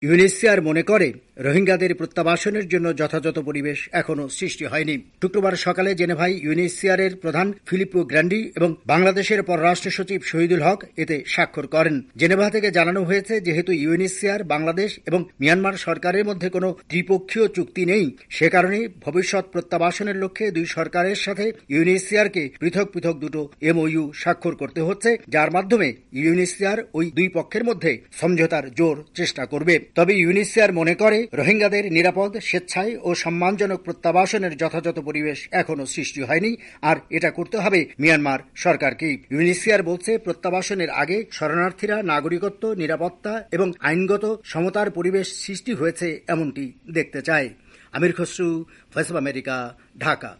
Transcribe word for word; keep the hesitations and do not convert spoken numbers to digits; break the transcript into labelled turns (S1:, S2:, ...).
S1: UNHCR মনে করে রোহিঙ্গাদের প্রত্যাবাসনের জন্য যথাযথ পরিবেশ এখনো সৃষ্টি হয়নি। শুক্রবার সকালে জেনেভায় ইউএনএইচসিআর এর প্রধান ফিলিপ্পো গ্র্যান্ডি এবং বাংলাদেশের পররাষ্ট্র সচিব শহীদুল হক এতে স্বাক্ষর করেন। জেনেভা থেকে জানানো হয়েছে, যেহেতু ইউএনএইচসিআর, বাংলাদেশ এবং মিয়ানমার সরকারের মধ্যে কোনো ত্রিপক্ষীয় চুক্তি নেই, সে কারণে ভবিষ্যৎ প্রত্যাবাসনের লক্ষ্যে দুই সরকারের সাথে ইউএনএইচসিআরকে পৃথক পৃথক দুটো এমওইউ স্বাক্ষর করতে হচ্ছে, যার মাধ্যমে ইউএনএইচসিআর ওই দুই পক্ষের মধ্যে সমঝোতার জোর চেষ্টা করবে। তবে ইউএনএইচসিআর মনে করে রোহিঙ্গাদের নিরাপদ, স্বেচ্ছায় ও সম্মানজনক প্রত্যাবাসনের যথাযথ পরিবেশ এখনো সৃষ্টি হয়নি, আর এটা করতে হবে মিয়ানমার সরকারকে। ইউএনএইচসিআর বলছে, প্রত্যাবাসনের আগে শরণার্থীরা নাগরিকত্ব, নিরাপত্তা এবং আইনগত সমতার পরিবেশ সৃষ্টি হয়েছে এমনটি দেখতে চায়। Amir Khasru, Voice of America, Dhaka.